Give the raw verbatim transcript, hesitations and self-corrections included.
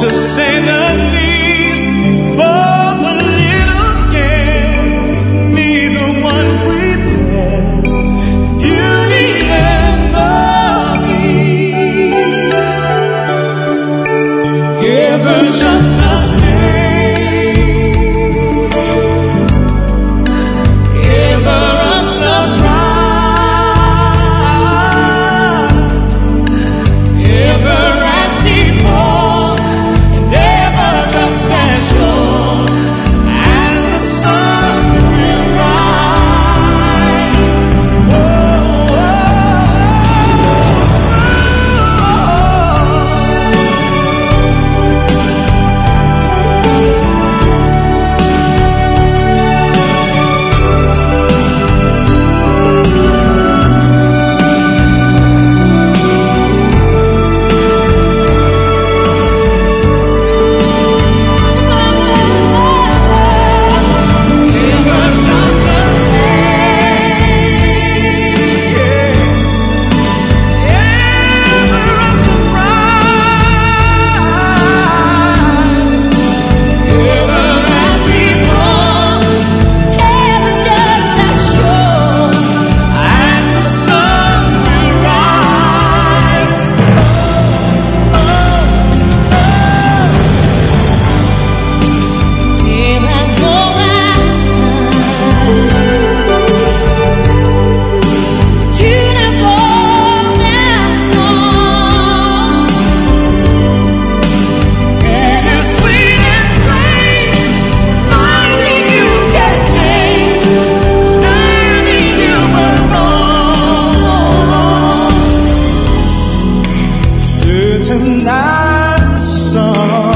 to say the least. For the little scared, neither one prepared. Beauty and the Beast, ever just the same, ever a surprise, ever as before, and ever just as sure as the sun will rise. Oh, oh, ever just the same, ever a surprise, ever as before, ever just as sure as the sun will rise. Till as old as time, tune as old as song, bittersweet and strange, finding you can change, learning you were wrong. Certain as the sun,